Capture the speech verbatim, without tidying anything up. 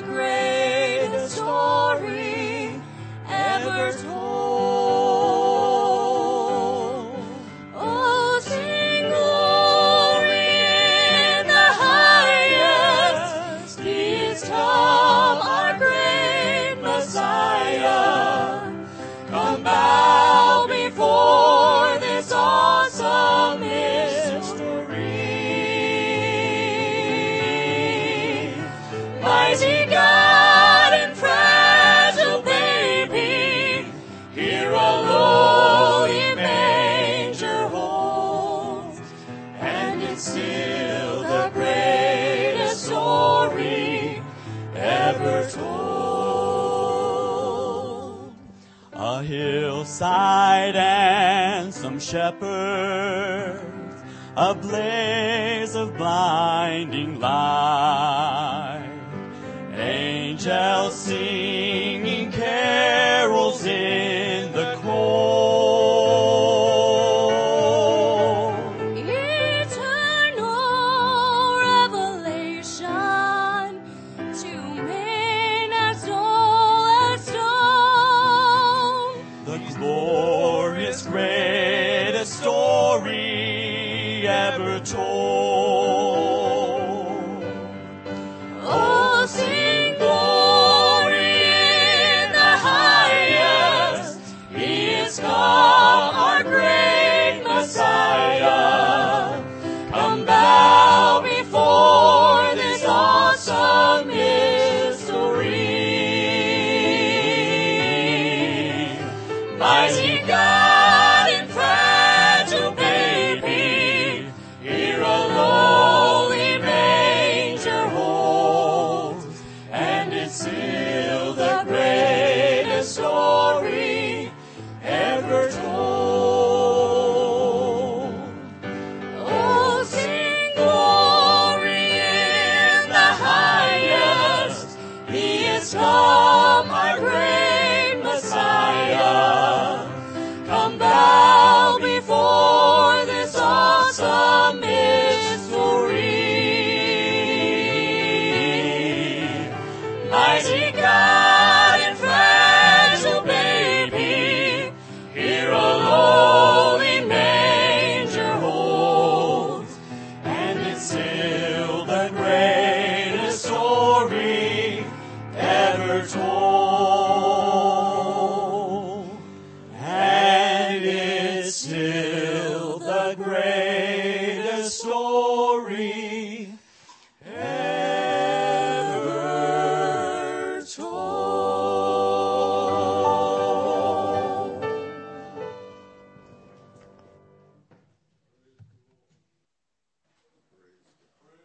the greatest story ever told. Oh, sing glory in the highest. He is come, our great Messiah. Come bow before this awesome mystery. Mighty God and fragile baby, here a lowly manger holds, and it's still the greatest story ever told. A hillside and some shepherds, a blaze of blinding light, angels singing carols in the cold. Eternal revelation to men as dull as stone. The glorious greatest story ever told. Oh, sing glory in the highest. He is come, our great Messiah. Come bow before this awesome mystery. Mighty God and fragile baby, here a lowly manger holds, and it's still the greatest story ever told. Oh, sing glory in the highest. He is come, our great Messiah. Come bow before this awesome mystery. Mighty God and fragile baby, here a lowly manger holds, and it's still the greatest story ever told.